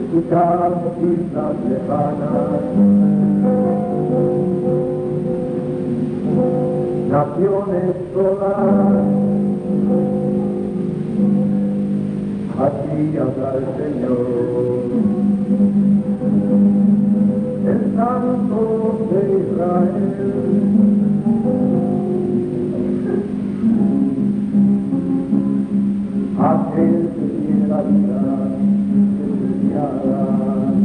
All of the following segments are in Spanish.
escuchar islas lejanas, naciones todas, así habla el Señor, el Santo de Israel. Aquel que tiene la vida desdeñada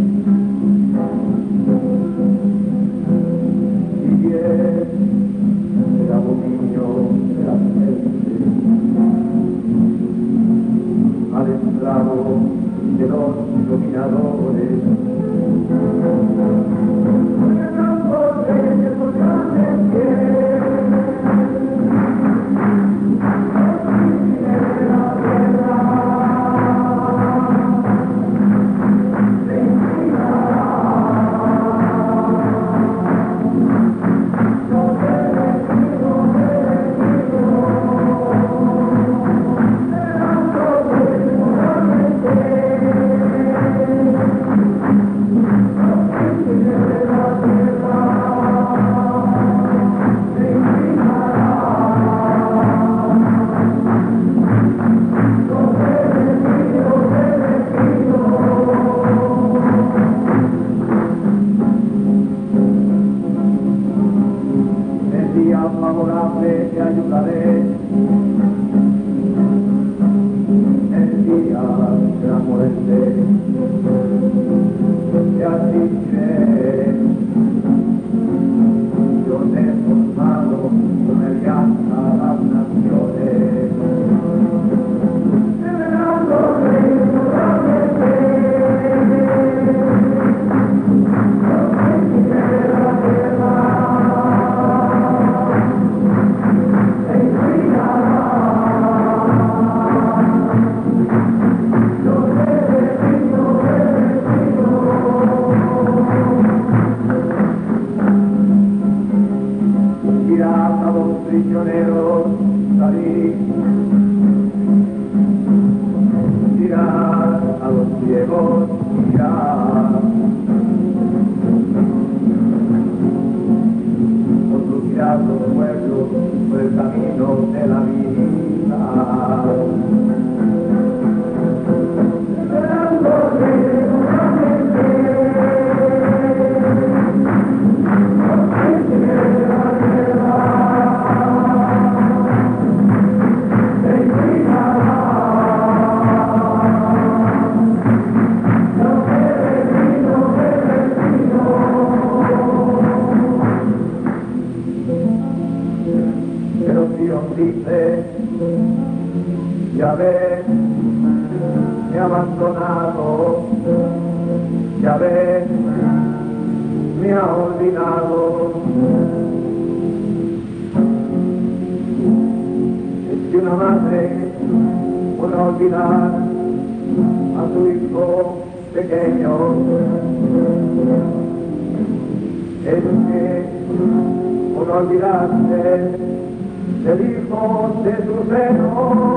y bien el abominio de la gente al esclavo de los dominadores. Favorable te ayudaré el día de la muerte, te asistiré, yo te he formado con el llanto a las naciones. Dirás a los prisioneros salir, dirás a los ciegos mirar, conducirás los pueblos por el camino de la vida. Pero Dios dice, ya ves, me ha abandonado, ya ves, me ha olvidado. Es que una madre puede olvidar a su hijo pequeño, es que por olvidarse del hijo de su seno.